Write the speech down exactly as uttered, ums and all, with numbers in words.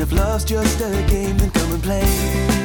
if love's just a game, then come and play.